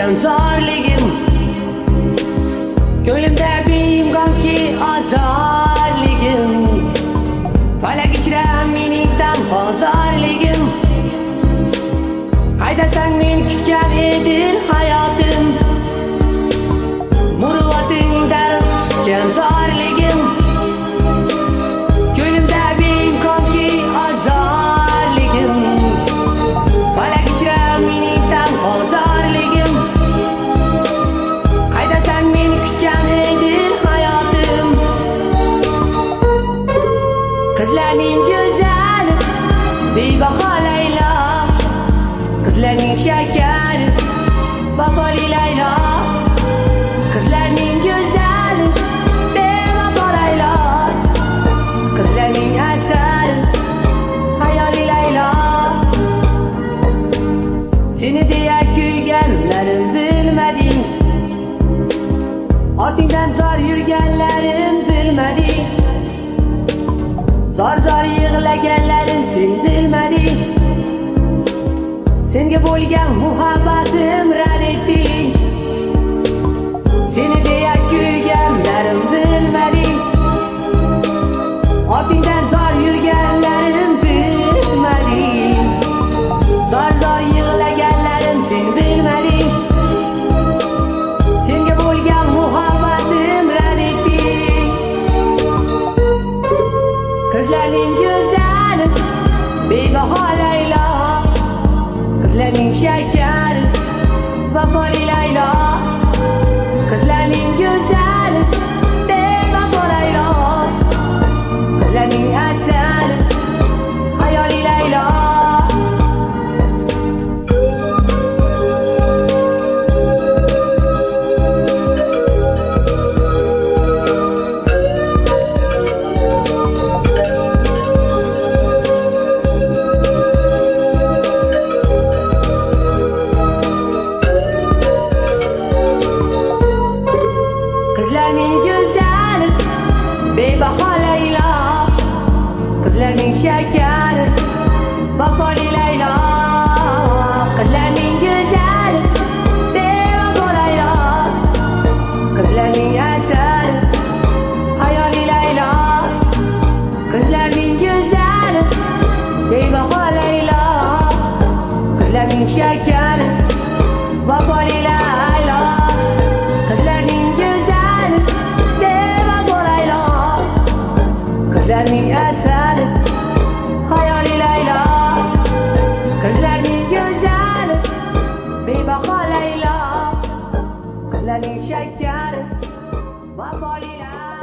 tutgan zorligim, ko'nglimda beimkonki ozorligim, falak ichra mening tanhozorligim. Qaydasan men kutgan edil hayotim, muruvvating darib tutgan zorligim, ko'nglimda beimkonki ozorligim, falak ichra mening tanhozorligim. Qaydasan men kutgan edil hayotim, qizlarning go'zali bebaho Laylo, qizlarning shakari vafoli Laylo, qizlarning go'zali bevafo Laylo, qizlarning asali hayoli Laylo. Seni deya kuyganlarim bilmading, ortingdan zor yurganlarim bilmading, zor yig'laganlarim sen bilmading. Senga bo'lgan muhabbatim rad etding, seni deya kuyganlarim bilmading, ortingdan zor yurganlarim bilmading, zor yig'laganlarim sen bilmading. Senga bo'lgan muhabbatim rad etding. Qizlarning go'zali bebaho Laylo, qizlarning shakari vafoli Laylo, qizlarning go'zali bevafo Laylo, qizlarning asali hayoli Laylo. Qizlarning go'zali bebaho Laylo, qizlarning shakari vafoli Laylo, qizlarning go'zali bevafo Laylo, qizlarning asali hayoli Laylo, qizlarning go'zali bebaho Laylo, qizlarning shakari vafoli Laylo, qizlarning go'zali bevafo Laylo, qizlarning asali hayoli Laylo, qizlarning go'zali bebaho Laylo, qizlarning shakari vafoli Laylo.